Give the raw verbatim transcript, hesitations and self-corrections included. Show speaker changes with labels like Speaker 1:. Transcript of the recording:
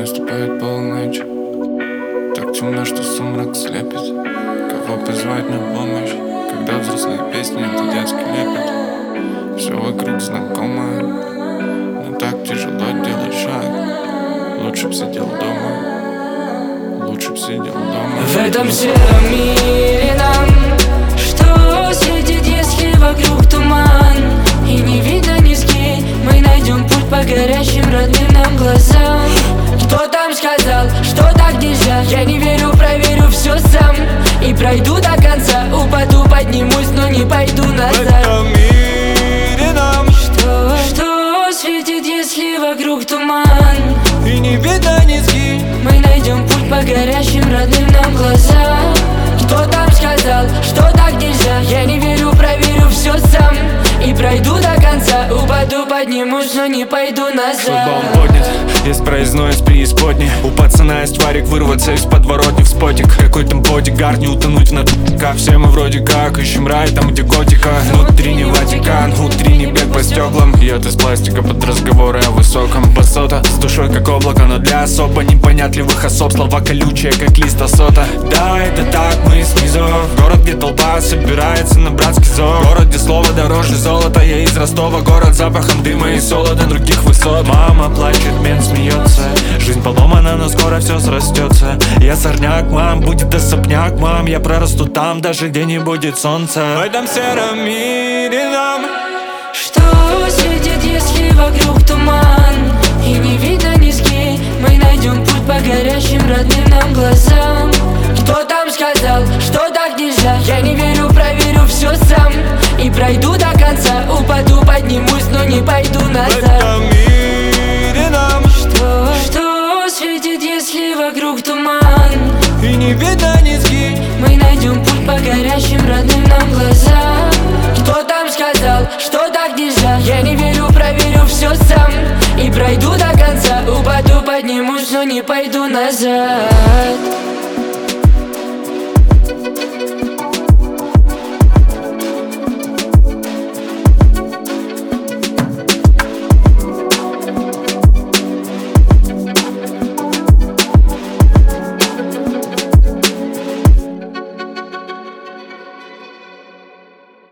Speaker 1: наступает полночь. Так темно, что сумрак слепит. Кого позвать на помощь, когда взрослые песни — это детский лепет. Все вокруг знакомое, но так тяжело делать шаг. Лучше б сидел дома, лучше б сидел дома.
Speaker 2: В этом сером мире нам что светит, если вокруг туман? И не видно низги, мы найдем путь по горящим родным нам глазам. Кто там сказал, что так нельзя? Я не верю, проверю все сам. И пройду до конца, упаду, поднимусь, но не пойду назад.
Speaker 1: В этом мире нам
Speaker 2: Что, что светит, если вокруг туман?
Speaker 1: и не видно низги,
Speaker 2: Мы найдем путь по горящим родным нам глазам. Кто там сказал, что так нельзя? Я не верю, проверю все сам. И пройду до конца, упаду, поднимусь, но не пойду назад.
Speaker 1: Шлагбаум поднят, есть проездной из преисподней. У пацана есть варик, вырваться из подворотни в спотик. Какой там бодигард, не утонуть в наркотиках. Все мы вроде как ищем рай там, где готика. Внутренний Ватикан, утренний бег по стеклам. Яд из пластика под разговоры о высоком. Басота с душой как облако, но для особо непонятливых особ слова колючие, как лист асота. Да, это так, мы снизу. Город, где толпа собирается на братский зов. Город, где слово дороже золота. Я из Ростова, город с запахом дыма и солода других высот. Мама плачет, мент смеется. Жизнь поломана, но скоро все срастется. Я сорняк, мам, будет особняк, мам. Я прорасту там, даже где не будет солнца. В этом сером мире нам
Speaker 2: Что светит, если вокруг туман? И не видно низги, мы найдем путь по горящим родным нам глазам. Кто там сказал, что так нельзя? Я не верю, проверю все сам. И пройду до конца, упаду, поднимусь, но не пойду
Speaker 1: в
Speaker 2: назад.
Speaker 1: этом мире нам
Speaker 2: Что, что светит, если вокруг туман?
Speaker 1: и не видно низги,
Speaker 2: Мы найдем путь по горящим родным нам глазам. Кто там сказал, что так нельзя? Я не верю, проверю все сам. И пройду до конца, упаду, поднимусь, но не пойду назад.